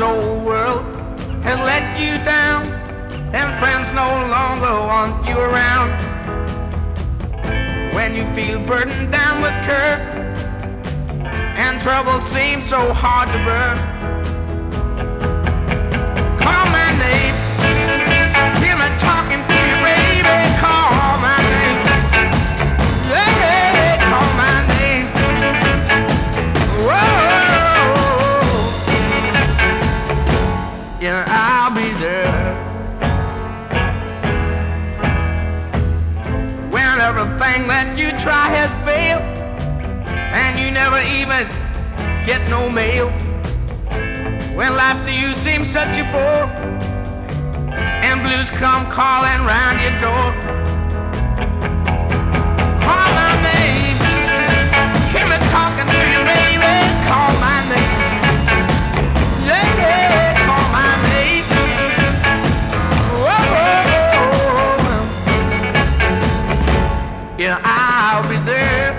old world has let you down, and friends no longer want you around. When you feel burdened down with care, and trouble seems so hard to bear, call my name. Hear me talking to you, baby. Call my name. Hey, call my name. Whoa. Yeah, I'll be there when everything that you try has failed, and you never even get no mail. When life to you seems such a bore, and blues come calling round your door, call my name. Hear me talking to you, baby. Call my name. Yeah, call my name. Whoa. Yeah, I'll be there.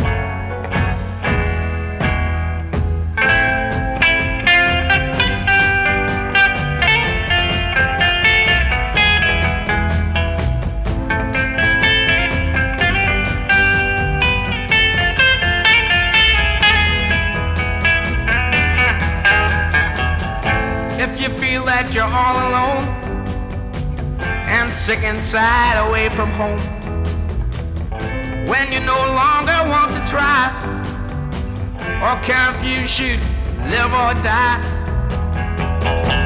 If you feel that you're all alone and sick inside away from home, when you no longer want to try or care if you should live or die,